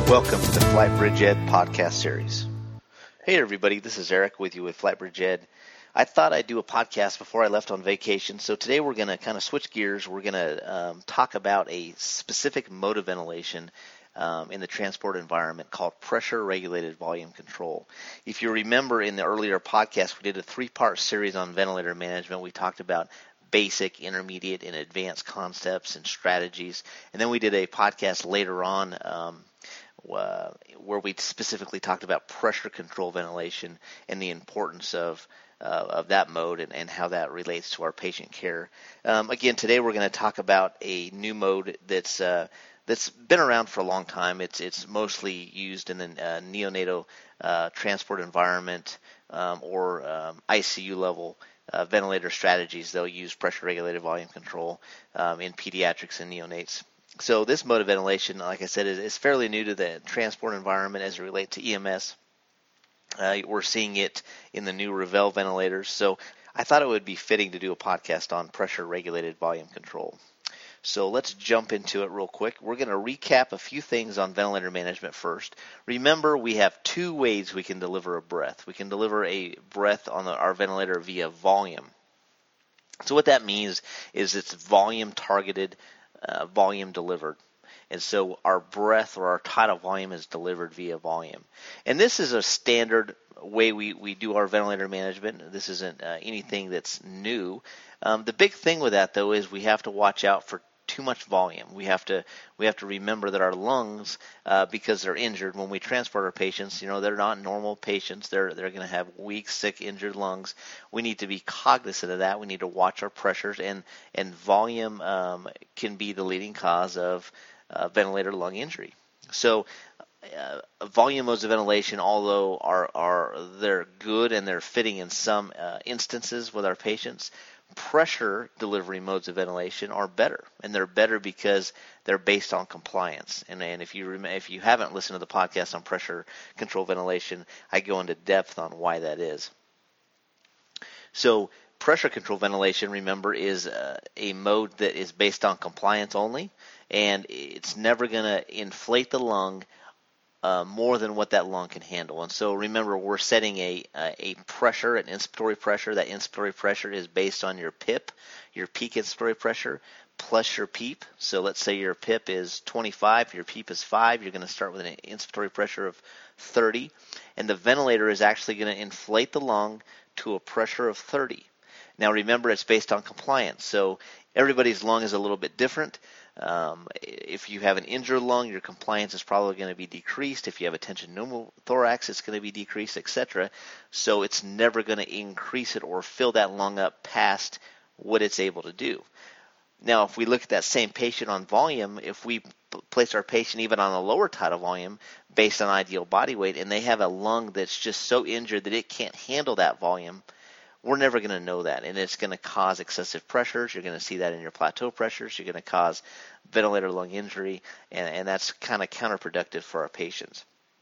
Welcome to the FlightBridge Ed podcast series. Hey everybody, this is Eric with you with FlightBridge Ed. I thought I'd do a podcast before I left on vacation, so today we're going to kind of switch gears. We're going to talk about a specific mode of ventilation in the transport environment called pressure-regulated volume control. If you remember in the earlier podcast, we did a three-part series on ventilator management. We talked about basic, intermediate, and advanced concepts and strategies, and then we did a podcast later on where we specifically talked about pressure control ventilation and the importance of that mode and how that relates to our patient care. Again, today we're going to talk about a new mode that's been around for a long time. It's mostly used in the neonatal transport environment or ICU level ventilator strategies. They'll use pressure-regulated volume control in pediatrics and neonates. So this mode of ventilation, like I said, is fairly new to the transport environment as it relates to EMS. We're seeing it in the new Revell ventilators. So I thought it would be fitting to do a podcast on pressure-regulated volume control. So let's jump into it real quick. We're going to recap a few things on ventilator management first. Remember, we have two ways we can deliver a breath. We can deliver a breath on our ventilator via volume. So what that means is it's volume targeted, volume delivered. And so our breath or our tidal volume is delivered via volume. And this is a standard way we do our ventilator management. This isn't anything that's new. The big thing with that, though, is we have to watch out for too much volume. We have to remember that our lungs, because they're injured when we transport our patients, they're not normal patients. They're going to have weak, sick, injured lungs. We need to be cognizant of that. We need to watch our pressures, and volume can be the leading cause of ventilator lung injury. So volume modes of ventilation, although they're good and they're fitting in some instances with our patients, pressure delivery modes of ventilation are better, and they're better because they're based on compliance. And if you haven't listened to the podcast on pressure control ventilation, I go into depth on why that is. So pressure control ventilation, remember, is a mode that is based on compliance only, and it's never going to inflate the lung more than what that lung can handle. And so remember, we're setting a pressure, an inspiratory pressure. That inspiratory pressure is based on your PIP, your peak inspiratory pressure, plus your PEEP. So let's say your PIP is 25, your PEEP is 5. You're going to start with an inspiratory pressure of 30. And the ventilator is actually going to inflate the lung to a pressure of 30. Now remember, it's based on compliance. So everybody's lung is a little bit different. If you have an injured lung, your compliance is probably going to be decreased. If you have a tension pneumothorax, it's going to be decreased, etc. So it's never going to increase it or fill that lung up past what it's able to do. Now, if we look at that same patient on volume, if we place our patient even on a lower tidal volume based on ideal body weight, and they have a lung that's just so injured that it can't handle that volume, we're never going to know that, and it's going to cause excessive pressures. You're going to see that in your plateau pressures. You're going to cause ventilator lung injury, and that's kind of counterproductive for our patients.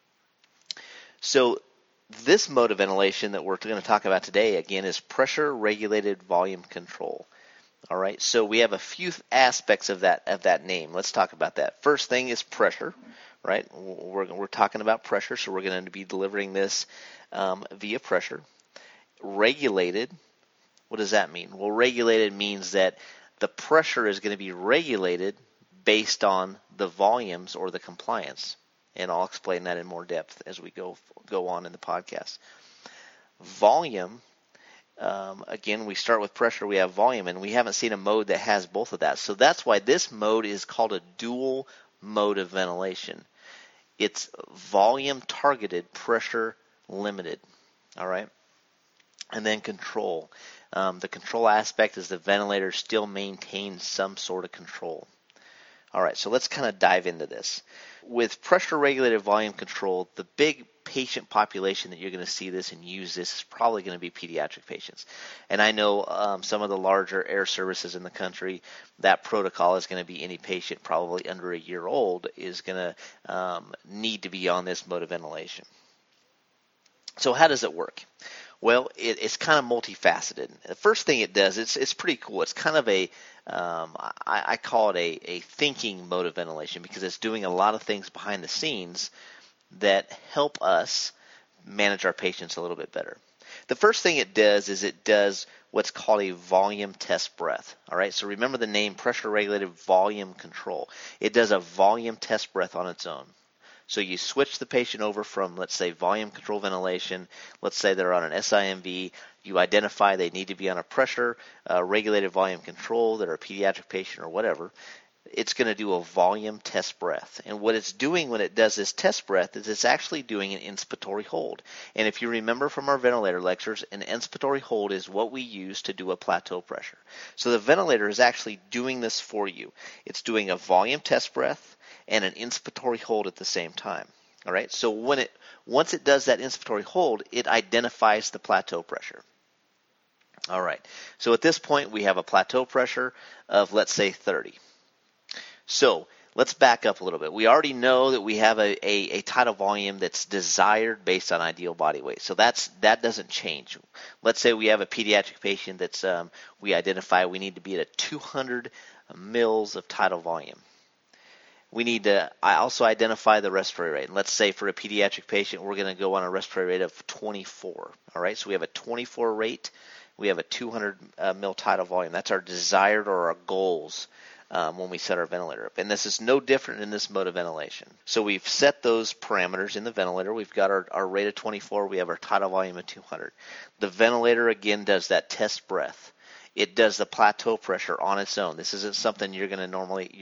So this mode of ventilation that we're going to talk about today, again, is pressure-regulated volume control. All right, so we have a few aspects of that name. Let's talk about that. First thing is pressure, right? We're talking about pressure, so we're going to be delivering this via pressure. Regulated, what does that mean? Well, regulated means that the pressure is going to be regulated based on the volumes or the compliance, and I'll explain that in more depth as we go on in the podcast. Volume, again, we start with pressure, we have volume, and we haven't seen a mode that has both of that. So that's why this mode is called a dual mode of ventilation. It's volume targeted, pressure limited. All right. And then control. The control aspect is the ventilator still maintains some sort of control. All right, so let's kind of dive into this. With pressure-regulated volume control, the big patient population that you're going to see this and use this is probably going to be pediatric patients. And I know some of the larger air services in the country, that protocol is going to be any patient probably under a year old is going to need to be on this mode of ventilation. So how does it work? Well, it's kind of multifaceted. The first thing it does, it's pretty cool. It's kind of I call it a thinking mode of ventilation because it's doing a lot of things behind the scenes that help us manage our patients a little bit better. The first thing it does is it does what's called a volume test breath. All right, so remember the name pressure regulated volume control. It does a volume test breath on its own. So you switch the patient over from, let's say, volume control ventilation. Let's say they're on an SIMV. You identify they need to be on a pressure regulated volume control. They're a pediatric patient or whatever. It's going to do a volume test breath. And what it's doing when it does this test breath is it's actually doing an inspiratory hold. And if you remember from our ventilator lectures, an inspiratory hold is what we use to do a plateau pressure. So the ventilator is actually doing this for you. It's doing a volume test breath and an inspiratory hold at the same time. All right. So once it does that inspiratory hold, it identifies the plateau pressure. All right. So at this point, we have a plateau pressure of, let's say, 30. So let's back up a little bit. We already know that we have a tidal volume that's desired based on ideal body weight. So that doesn't change. Let's say we have a pediatric patient that's we identify we need to be at a 200 mils of tidal volume. We need to also identify the respiratory rate. And let's say for a pediatric patient, we're going to go on a respiratory rate of 24. All right, so we have a 24 rate. We have a 200 mil tidal volume. That's our desired or our goals when we set our ventilator up. And this is no different in this mode of ventilation. So we've set those parameters in the ventilator. We've got our rate of 24. We have our tidal volume of 200. The ventilator, again, does that test breath. It does the plateau pressure on its own. This isn't something you're going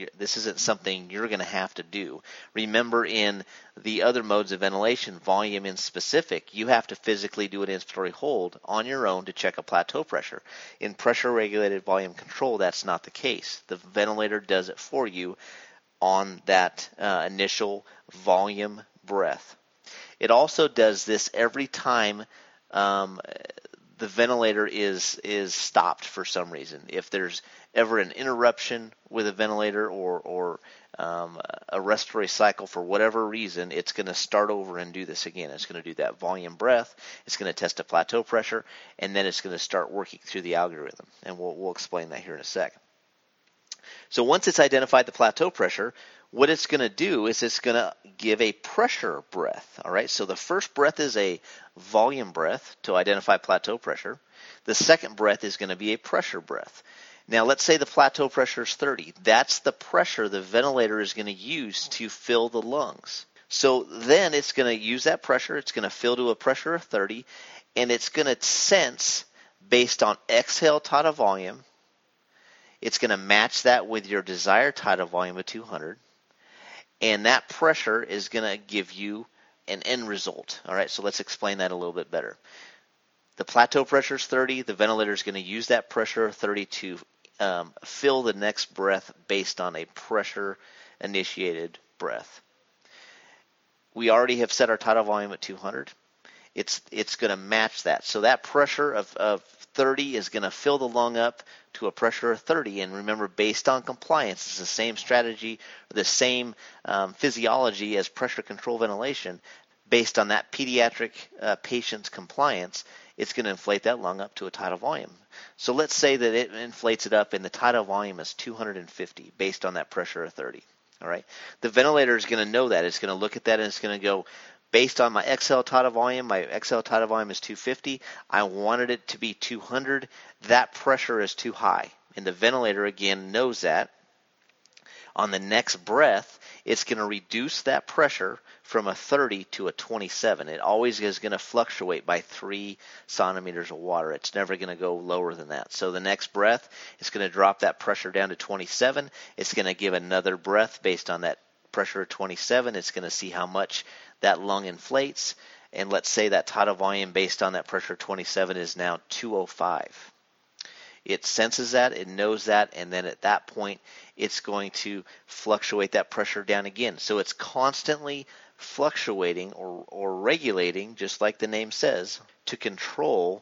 to have to do. Remember, in the other modes of ventilation, volume in specific, you have to physically do an inspiratory hold on your own to check a plateau pressure. In pressure regulated volume control, that's not the case. The ventilator does it for you on that initial volume breath. It also does this every time the ventilator is stopped for some reason. If there's ever an interruption with a ventilator or a respiratory cycle for whatever reason, it's going to start over and do this again. It's going to do that volume breath. It's going to test a plateau pressure, and then it's going to start working through the algorithm. And we'll explain that here in a second. So once it's identified the plateau pressure, what it's going to do is it's going to give a pressure breath. All right, so the first breath is a volume breath to identify plateau pressure. The second breath is going to be a pressure breath. Now, let's say the plateau pressure is 30. That's the pressure the ventilator is going to use to fill the lungs. So then it's going to use that pressure. It's going to fill to a pressure of 30, and it's going to sense based on exhale tidal volume. It's going to match that with your desired tidal volume of 200. And that pressure is going to give you an end result. All right, so let's explain that a little bit better. The plateau pressure is 30. The ventilator is going to use that pressure of 30 to fill the next breath based on a pressure-initiated breath. We already have set our tidal volume at 200. It's going to match that. So that pressure of 30 is going to fill the lung up to a pressure of 30. And remember, based on compliance, it's the same strategy, the same physiology as pressure control ventilation. Based on that pediatric patient's compliance, it's going to inflate that lung up to a tidal volume. So let's say that it inflates it up and the tidal volume is 250 based on that pressure of 30. All right. The ventilator is going to know that. It's going to look at that and it's going to go, based on my exhale tidal volume, my exhale tidal volume is 250. I wanted it to be 200. That pressure is too high. And the ventilator, again, knows that. On the next breath, it's going to reduce that pressure from a 30 to a 27. It always is going to fluctuate by 3 centimeters of water. It's never going to go lower than that. So the next breath, it's going to drop that pressure down to 27. It's going to give another breath based on that pressure of 27. It's going to see how much that lung inflates. And let's say that tidal volume based on that pressure of 27 is now 205. It senses that, it knows that, and then at that point, it's going to fluctuate that pressure down again. So it's constantly fluctuating or regulating, just like the name says, to control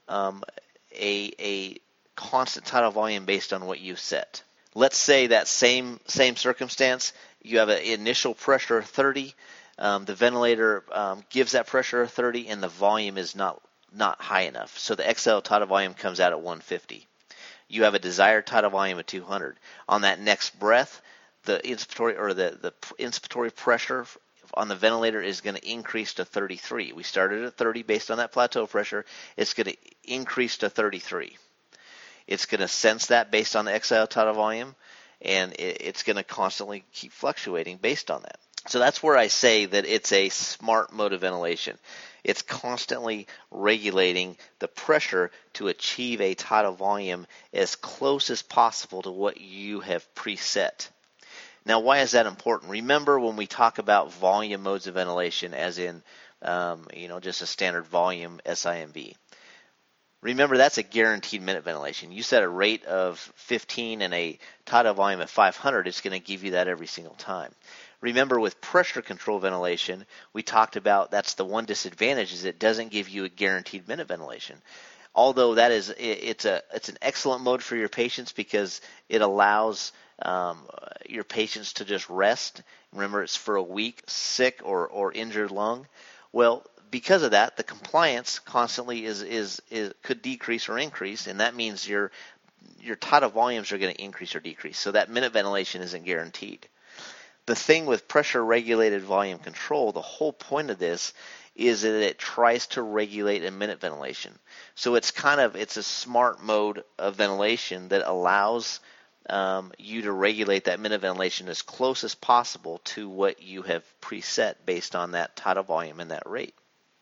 a constant tidal volume based on what you set. Let's say that same circumstance, you have an initial pressure of 30. The ventilator gives that pressure of 30, and the volume is not not high enough. So the exhale tidal volume comes out at 150. You have a desired tidal volume of 200. On that next breath, the inspiratory pressure on the ventilator is going to increase to 33. We started at 30 based on that plateau pressure. It's going to increase to 33. It's going to sense that based on the exhale tidal volume, and it's going to constantly keep fluctuating based on that. So that's where I say that it's a smart mode of ventilation. It's constantly regulating the pressure to achieve a tidal volume as close as possible to what you have preset. Now, why is that important? Remember when we talk about volume modes of ventilation, as in, just a standard volume SIMV. Remember, that's a guaranteed minute ventilation. You set a rate of 15 and a tidal volume of 500, it's going to give you that every single time. Remember, with pressure control ventilation, we talked about that's the one disadvantage is it doesn't give you a guaranteed minute ventilation. Although it's an excellent mode for your patients because it allows your patients to just rest. Remember, it's for a weak, sick, or injured lung. Well, because of that, the compliance constantly could decrease or increase, and that means your tidal volumes are going to increase or decrease. So that minute ventilation isn't guaranteed. The thing with pressure-regulated volume control, the whole point of this is that it tries to regulate a minute ventilation. So it's a smart mode of ventilation that allows you to regulate that minute ventilation as close as possible to what you have preset based on that tidal volume and that rate.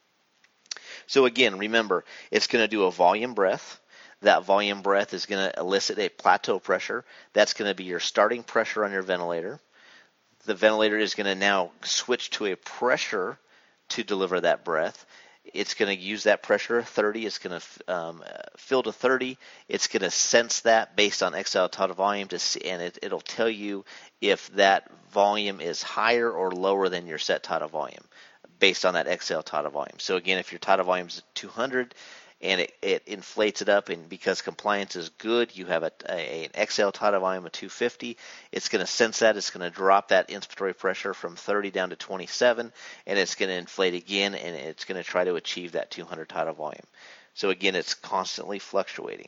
So again, remember, it's going to do a volume breath. That volume breath is going to elicit a plateau pressure. That's going to be your starting pressure on your ventilator. The ventilator is going to now switch to a pressure to deliver that breath. It's going to use that pressure of 30. It's going to fill to 30. It's going to sense that based on exhale tidal volume to see, and it'll tell you if that volume is higher or lower than your set tidal volume based on that exhale tidal volume. So again, if your tidal volume is 200 and it inflates it up, and because compliance is good, you have an exhale tidal volume of 250. It's going to sense that. It's going to drop that inspiratory pressure from 30 down to 27, and it's going to inflate again, and it's going to try to achieve that 200 tidal volume. So again, it's constantly fluctuating.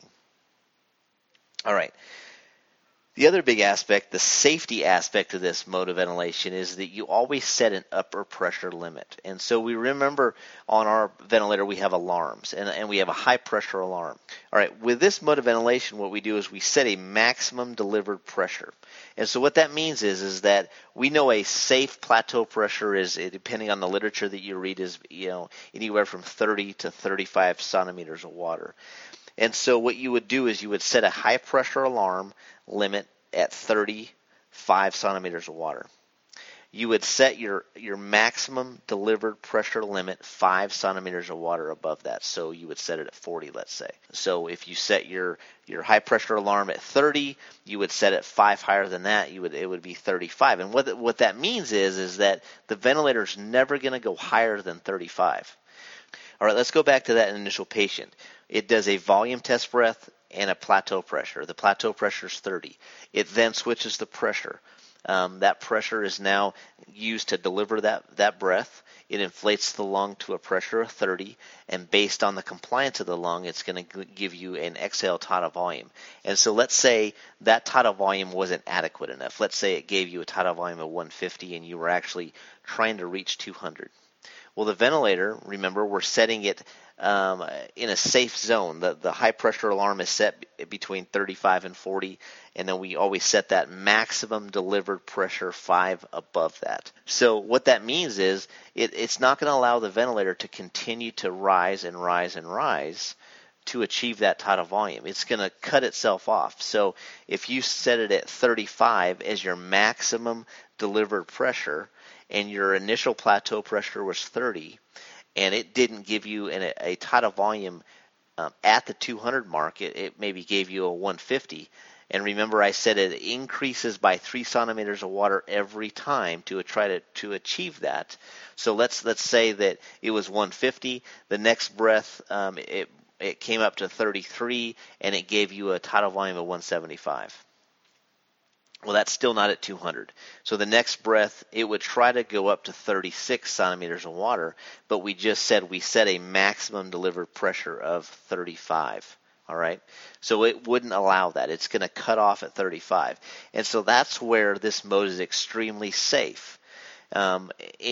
All right. The other big aspect, the safety aspect of this mode of ventilation, is that you always set an upper pressure limit. And so we remember on our ventilator we have alarms, and we have a high pressure alarm. All right, with this mode of ventilation, what we do is we set a maximum delivered pressure. And so what that means is that we know a safe plateau pressure is, depending on the literature that you read, is anywhere from 30 to 35 centimeters of water. And so what you would do is you would set a high pressure alarm limit at 35 centimeters of water. You would set your maximum delivered pressure limit 5 centimeters of water above that. So you would set it at 40, let's say. So if you set your high pressure alarm at 30, you would set it 5 higher than that. It would be 35. And what that means is that the ventilator is never going to go higher than 35. All right, let's go back to that initial patient. It does a volume test breath and a plateau pressure. The plateau pressure is 30. It then switches the pressure. That pressure is now used to deliver that breath. It inflates the lung to a pressure of 30, and based on the compliance of the lung, it's going to give you an exhale tidal volume. And so let's say that tidal volume wasn't adequate enough. Let's say it gave you a tidal volume of 150 and you were actually trying to reach 200. Well, the ventilator, remember, we're setting it in a safe zone. The high pressure alarm is set between 35 and 40, and then we always set that maximum delivered pressure 5 above that. So what that means is it's not going to allow the ventilator to continue to rise and rise and rise to achieve that tidal volume. It's going to cut itself off. So if you set it at 35 as your maximum delivered pressure, and your initial plateau pressure was 30, and it didn't give you a tidal volume at the 200 mark, it maybe gave you a 150. And remember, I said it increases by 3 centimeters of water every time to try to achieve that. So let's say that it was 150. The next breath, it came up to 33, and it gave you a tidal volume of 175. Well, that's still not at 200. So the next breath, it would try to go up to 36 centimeters of water, but we just said we set a maximum delivered pressure of 35. All right. So it wouldn't allow that. It's going to cut off at 35. And so that's where this mode is extremely safe. And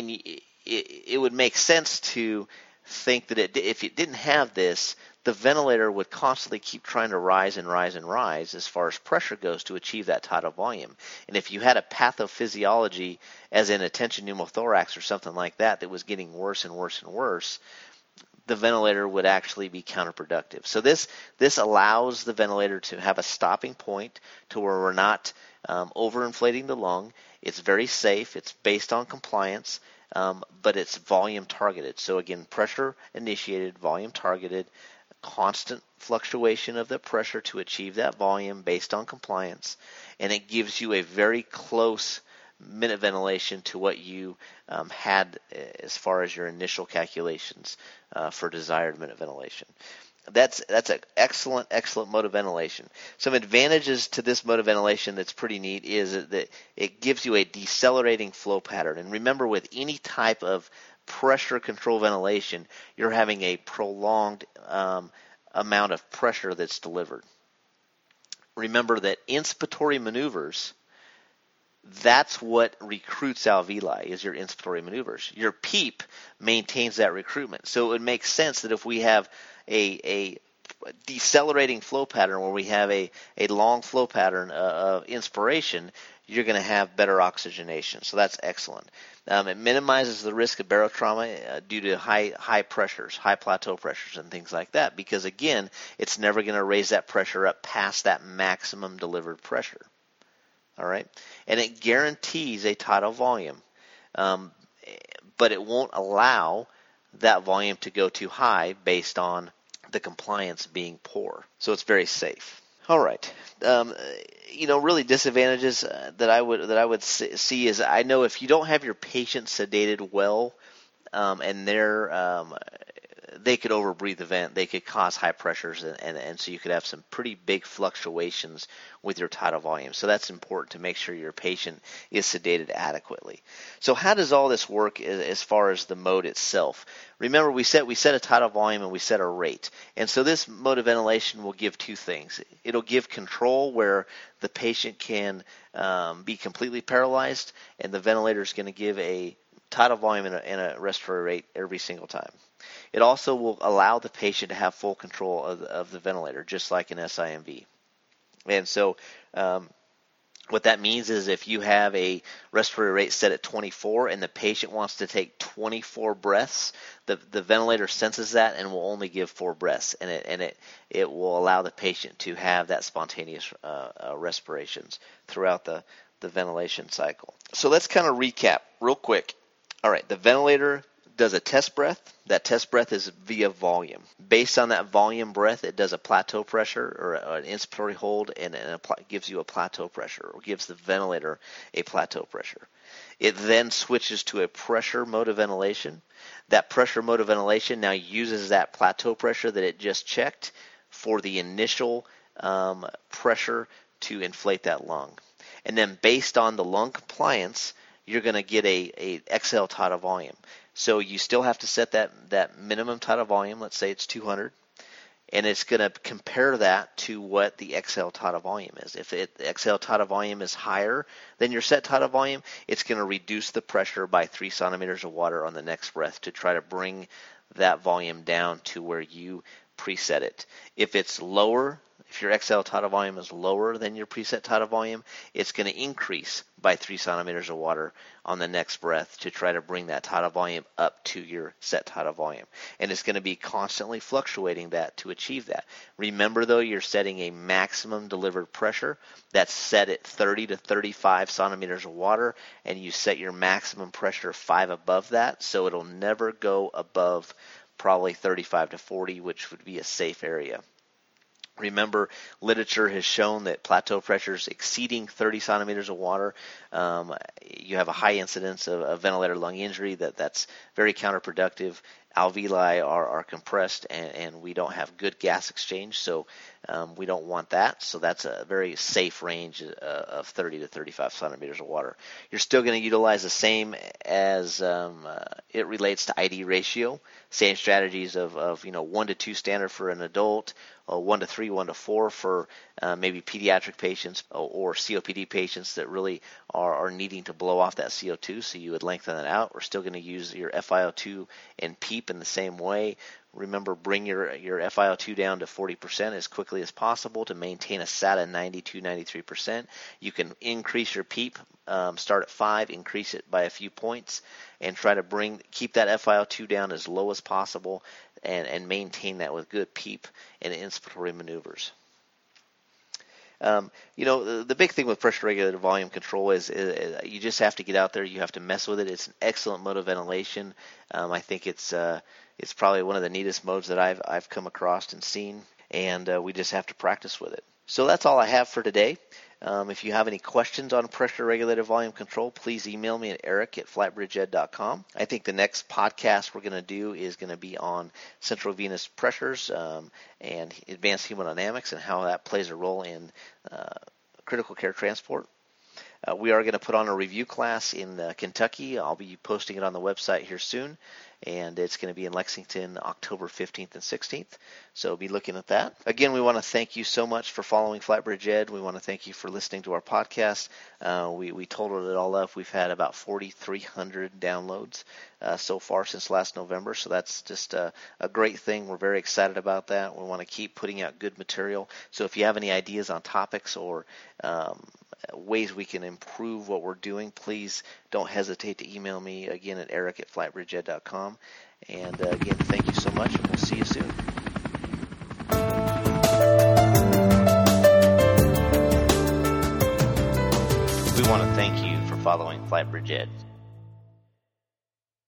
it would make sense to think that if it didn't have this, the ventilator would constantly keep trying to rise and rise and rise as far as pressure goes to achieve that tidal volume. And if you had a pathophysiology, as in a tension pneumothorax or something like that, that was getting worse and worse and worse, the ventilator would actually be counterproductive. So this allows the ventilator to have a stopping point to where we're not overinflating the lung. It's very safe. It's based on compliance, but it's volume targeted. So again, pressure initiated, volume targeted, constant fluctuation of the pressure to achieve that volume based on compliance, and it gives you a very close minute ventilation to what you had as far as your initial calculations for desired minute ventilation. That's an excellent mode of ventilation. Some advantages to this mode of ventilation that's pretty neat is that it gives you a decelerating flow pattern. And remember, with any type of pressure control ventilation, you're having a prolonged amount of pressure that's delivered. Remember that inspiratory maneuvers, that's what recruits alveoli, is your inspiratory maneuvers. Your PEEP maintains that recruitment. So it would make sense that if we have a decelerating flow pattern where we have a long flow pattern of inspiration, you're going to have better oxygenation. So that's excellent. It minimizes the risk of barotrauma due to high pressures, high plateau pressures and things like that, because again, it's never going to raise that pressure up past that maximum delivered pressure. All right, and it guarantees a tidal volume, but it won't allow that volume to go too high based on the compliance being poor. So it's very safe. All right, really disadvantages that I would see is, I know if you don't have your patient sedated well, and they could overbreathe the vent, they could cause high pressures, and so you could have some pretty big fluctuations with your tidal volume. So that's important to make sure your patient is sedated adequately. So how does all this work as far as the mode itself? Remember, we set a tidal volume and we set a rate. And so this mode of ventilation will give two things. It'll give control where the patient can be completely paralyzed, and the ventilator is going to give a tidal volume and a respiratory rate every single time. It also will allow the patient to have full control of the ventilator, just like an SIMV. And so what that means is if you have a respiratory rate set at 24 and the patient wants to take 24 breaths, the ventilator senses that and will only give 4 breaths, and it will allow the patient to have that spontaneous respirations throughout the ventilation cycle. So let's kind of recap real quick. All right, the ventilator does a test breath. That test breath is via volume. Based on that volume breath, it does a plateau pressure or an inspiratory hold, and gives you a plateau pressure, or gives the ventilator a plateau pressure. It then switches to a pressure mode of ventilation. That pressure mode of ventilation now uses that plateau pressure that it just checked for the initial pressure to inflate that lung. And then based on the lung compliance, you're going to get a exhale tidal volume. So you still have to set that minimum tidal volume. Let's say it's 200, and it's going to compare that to what the exhale tidal volume is. If the exhale tidal volume is higher than your set tidal volume, it's going to reduce the pressure by 3 centimeters of water on the next breath to try to bring that volume down to where you preset it. If it's lower, if your exhale tidal volume is lower than your preset tidal volume, it's going to increase by 3 centimeters of water on the next breath to try to bring that tidal volume up to your set tidal volume. And it's going to be constantly fluctuating that to achieve that. Remember, though, you're setting a maximum delivered pressure that's set at 30 to 35 centimeters of water, and you set your maximum pressure 5 above that, so it'll never go above probably 35 to 40, which would be a safe area. Remember, literature has shown that plateau pressures exceeding 30 centimeters of water, you have a high incidence of ventilator lung injury. That's very counterproductive. alveoli are compressed and we don't have good gas exchange, so we don't want that. So that's a very safe range of 30 to 35 centimeters of water. You're still going to utilize the same as it relates to ID ratio. Same strategies of 1 to 2 standard for an adult, 1 to 3, 1 to 4 for maybe pediatric patients or COPD patients that really are needing to blow off that CO2. So you would lengthen that out. We're still going to use your FiO2 and PEEP in the same way. Remember, bring your FiO2 down to 40% as quickly as possible to maintain a SATA 92-93%. You can increase your PEEP, start at 5, increase it by a few points, and try to keep that FiO2 down as low as possible and maintain that with good PEEP and inspiratory maneuvers. The big thing with pressure regulated volume control is you just have to get out there. You have to mess with it. It's an excellent mode of ventilation. I think it's probably one of the neatest modes that I've come across and seen, and we just have to practice with it. So that's all I have for today. If you have any questions on pressure regulated volume control, please email me at eric@flatbridgeed.com. I think the next podcast we're going to do is going to be on central venous pressures and advanced hemodynamics and how that plays a role in critical care transport. We are going to put on a review class in Kentucky. I'll be posting it on the website here soon, and it's going to be in Lexington October 15th and 16th, so be looking at that. Again, we want to thank you so much for following Flatbridge Ed. We want to thank you for listening to our podcast. We totaled it all up. We've had about 4,300 downloads so far since last November, so that's just a great thing. We're very excited about that. We want to keep putting out good material, so if you have any ideas on topics or ways we can improve what we're doing, please don't hesitate to email me again at eric@flatbridgeed.com. And again, thank you so much, and we'll see you soon. We want to thank you for following Flatbridge Ed.